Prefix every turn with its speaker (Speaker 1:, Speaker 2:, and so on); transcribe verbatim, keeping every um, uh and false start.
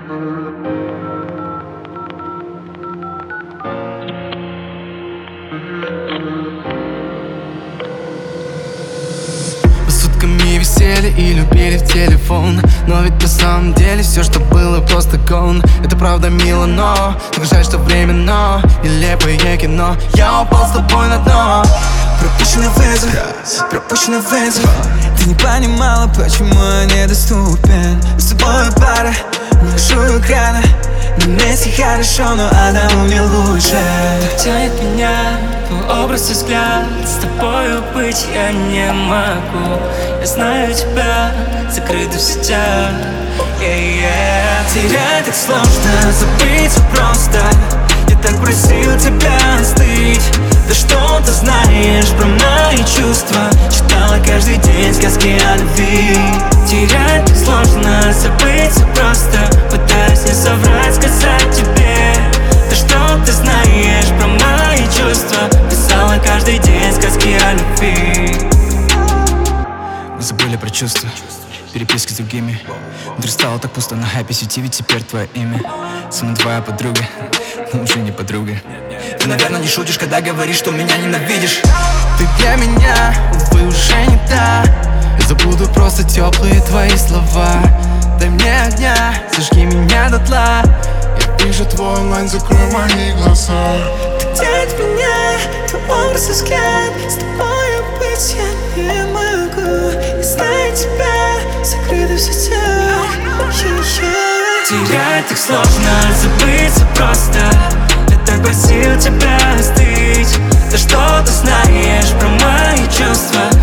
Speaker 1: Сутками висели и любили в телефон, но ведь на самом деле все, что было, просто гон. Это правда мило, но так жаль, что временно нелепое кино. Я упал с тобой на дно.
Speaker 2: Пропущенный вызов, пропущенный вызов. Ты не понимала, почему я недоступен. С тобой пара, нахожу экрана. На месте хорошо, но одному мне лучше.
Speaker 3: Так тянет меня твой образ и взгляд. С тобою быть я не могу. Я знаю тебя, закрыто в сетях. yeah, yeah.
Speaker 2: Терять так сложно, забыть просто. Я так просил тебя остыть. Да что ты знаешь про мои чувства? Читала каждый день сказки о любви.
Speaker 3: Терять так сложно, забыть просто. Пытаюсь не соврать, сказать тебе. Да что ты знаешь про мои чувства? Писала каждый день сказки о любви.
Speaker 2: Мы забыли про чувства, переписки с другими. Вдруг стало так пусто на хайпе сети, ведь теперь твое имя. Со мной твоя подруга, но уже не подруга. Ты, наверное, не шутишь, когда говоришь, что меня ненавидишь.
Speaker 1: Ты для меня, увы, уже не та. Я забуду просто теплые твои слова. Дай мне огня, зажги меня дотла.
Speaker 4: Я вижу твой онлайн, закрой мои глаза.
Speaker 2: Ты тянет меня, твой образ и взгляд. С тобой быть я не могу. Я знаю тебя, закрыто в сетях.
Speaker 3: Терять так сложно, забыться просто. Я так просил тебя остыть. Да что ты знаешь про мои чувства?